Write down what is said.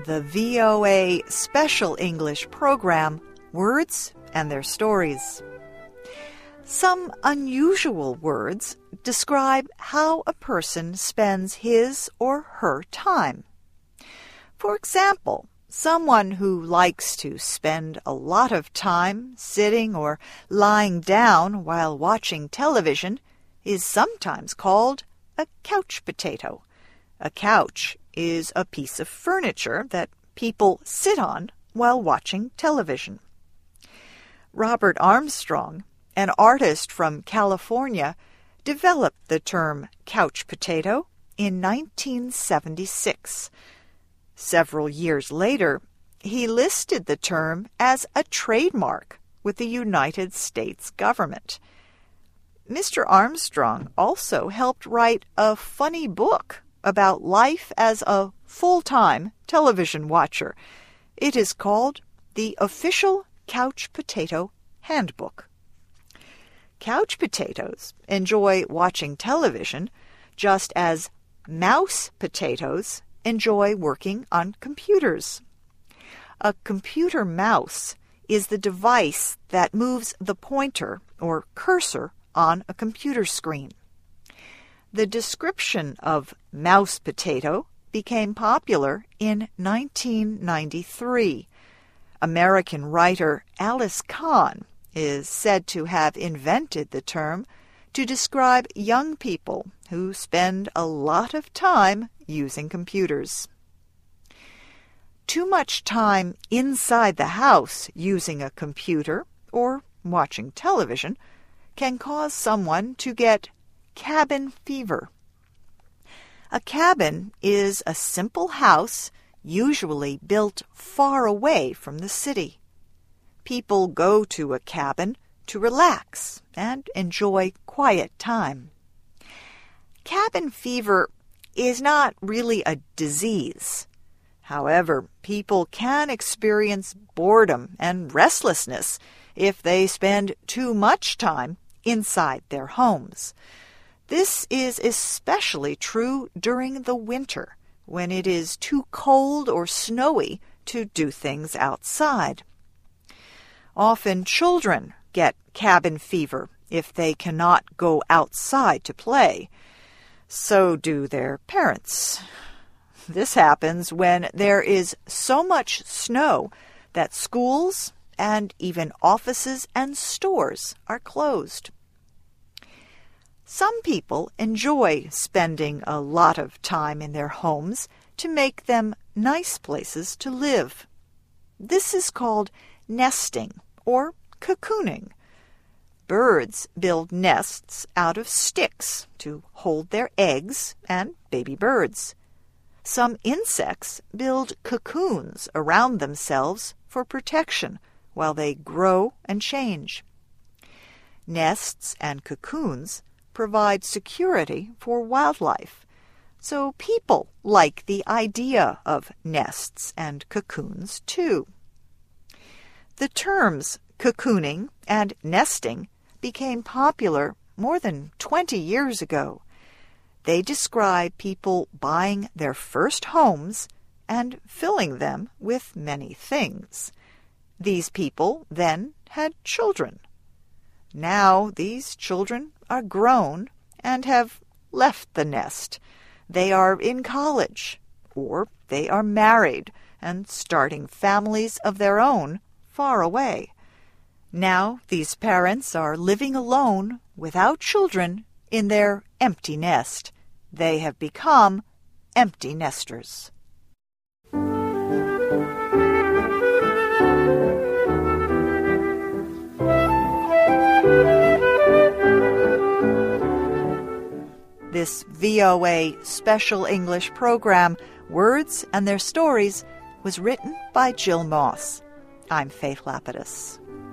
the VOA Special English program, Words and Their Stories. Some unusual words describe how a person spends his or her time. For example, someone who likes to spend a lot of time sitting or lying down while watching television is sometimes called a couch potato. A couch is a piece of furniture that people sit on while watching television. Robert Armstrong, an artist from California, developed the term couch potato in 1976. Several years later, he listed the term as a trademark with the United States government. Mr. Armstrong also helped write a funny book about life as a full-time television watcher. It is called The Official Couch Potato Handbook. Couch potatoes enjoy watching television just as mouse potatoes enjoy working on computers. A computer mouse is the device that moves the pointer or cursor on a computer screen. The description of mouse potato became popular in 1993. American writer Alice Kahn is said to have invented the term to describe young people who spend a lot of time using computers. Too much time inside the house using a computer or watching television can cause someone to get cabin fever. A cabin is a simple house usually built far away from the city. People go to a cabin to relax and enjoy quiet time. Cabin fever is not really a disease. However, people can experience boredom and restlessness if they spend too much time inside their homes. This is especially true during the winter, when it is too cold or snowy to do things outside. Often children get cabin fever if they cannot go outside to play. So do their parents. This happens when there is so much snow that schools and even offices and stores are closed. Some people enjoy spending a lot of time in their homes to make them nice places to live. This is called nesting or cocooning. Birds build nests out of sticks to hold their eggs and baby birds. Some insects build cocoons around themselves for protection while they grow and change. Nests and cocoons provide security for wildlife, so people like the idea of nests and cocoons too. The terms cocooning and nesting became popular more than 20 years ago. They describe people buying their first homes and filling them with many things. These people then had children. Now these children are grown and have left the nest. They are in college, or they are married and starting families of their own far away. Now these parents are living alone without children in their empty nest. They have become empty nesters. This VOA Special English program, Words and Their Stories, was written by Jill Moss. I'm Faith Lapidus.